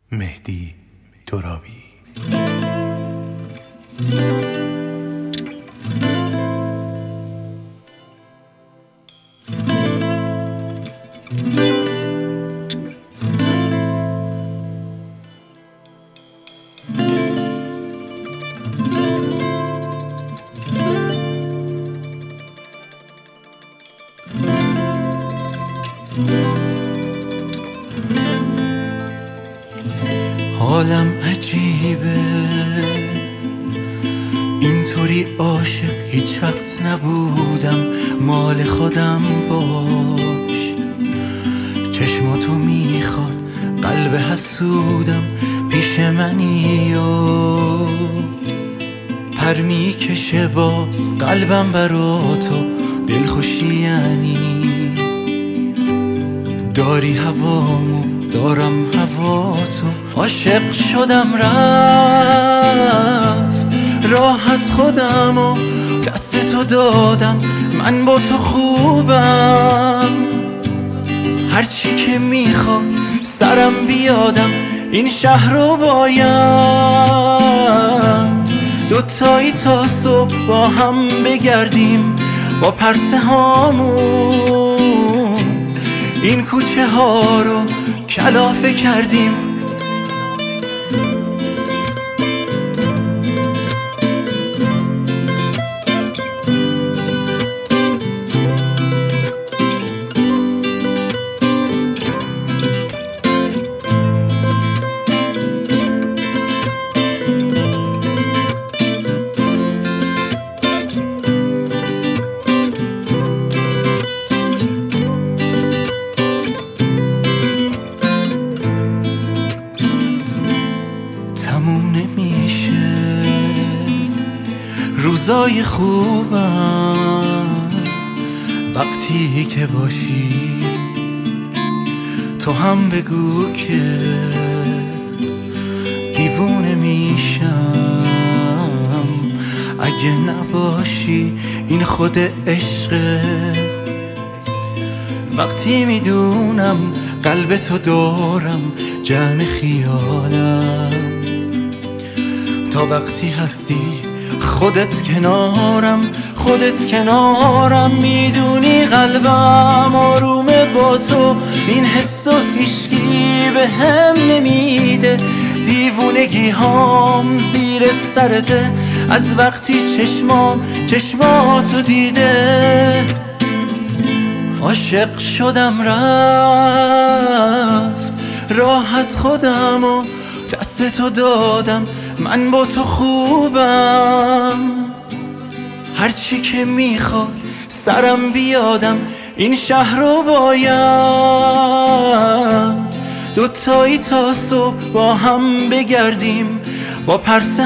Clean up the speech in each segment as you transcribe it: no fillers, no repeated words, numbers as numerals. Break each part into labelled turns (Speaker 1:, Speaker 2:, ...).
Speaker 1: مهدی ترابی.
Speaker 2: حالم عجیبه، اینطوری عاشق هیچ وقت نبودم. مال خودم باش، چشماتو میخواد قلب حسودم. پیش منی و پر میکشه باز قلبم برا تو. دلخوشی یعنی داری هوامو، دارم هوا تو. عاشق شدم رفت راحت خودمو دست تو دادم. من با تو خوبم، هرچی که میخواد سرم بیادم. این شهر رو باید دوتایی تا صبح با هم بگردیم. با پرسه هامون این کوچه ها رو کلافه کردیم. تموم نمیشه روزای خوبم وقتی که باشی. تو هم بگو که دیوونه میشم اگه نباشی. این خود عشقه، وقتی میدونم قلب تو دارم جمع خیالم. تا وقتی هستی خودت کنارم. میدونی قلبم آرومه با تو. این حسو هیچکی به هم نمیده. دیوونگی هام زیر سرته از وقتی چشماتو دیده. عاشق شدم رفت راحت خودمو دست تو دادم. من با تو خوبم، هرچی که میخواد سرم بیادم. این شهر رو باید دوتایی تا صبح با هم بگردیم. با پرسه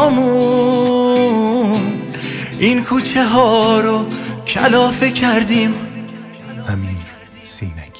Speaker 2: هامون این کوچه ها رو کلافه کردیم.
Speaker 1: امیر سینگی.